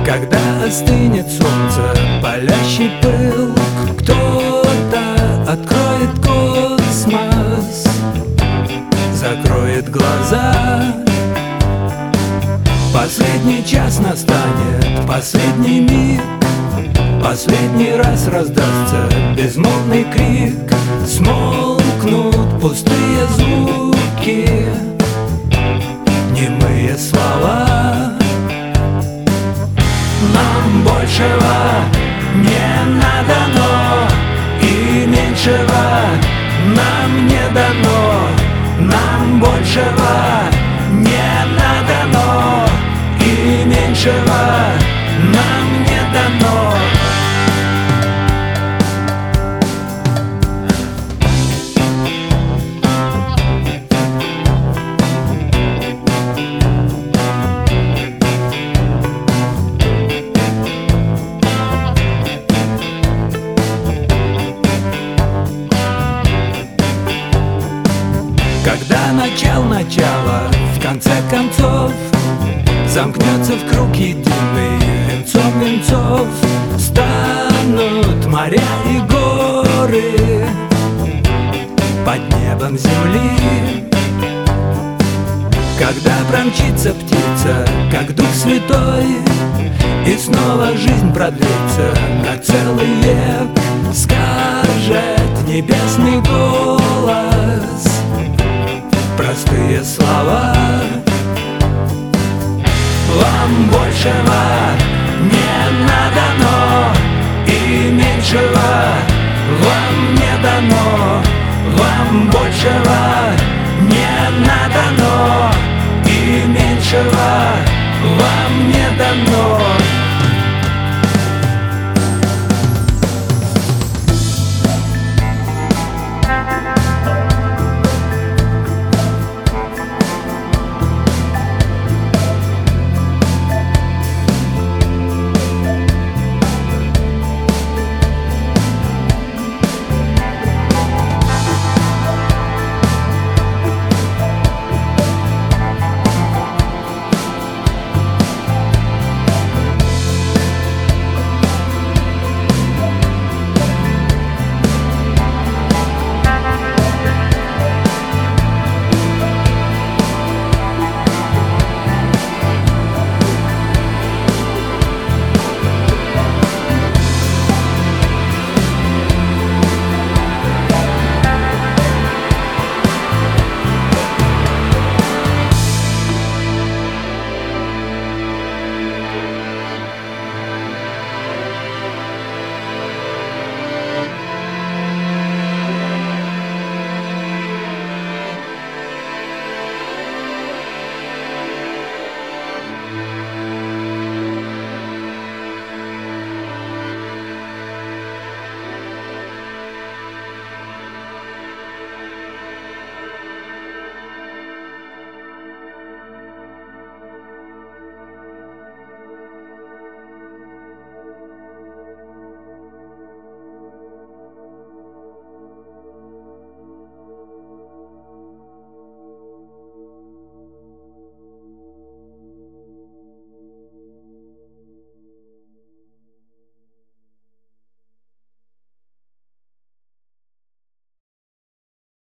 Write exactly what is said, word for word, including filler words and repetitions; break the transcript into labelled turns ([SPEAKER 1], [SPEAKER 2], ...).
[SPEAKER 1] Когда остынет солнце, палящий пыл, кто-то откроет космос, закроет глаза. Последний час настанет, последний миг, последний раз раздастся безмолвный крик. Смолкнут пустые звуки, немые слова. Нам большего не надо, и меньшего нам не дано. Нам большего не надо, и меньшего нам не дано. Когда начал начало, в конце концов, замкнется в круг единый венцом венцов. Станут моря и горы под небом земли. Когда промчится птица, как Дух Святой, и снова жизнь продлится на целый век, скажет небесный голос простые слова. Вам большего не надо, и меньшего вам не дано. Вам большего не надо, и меньшего вам не дано.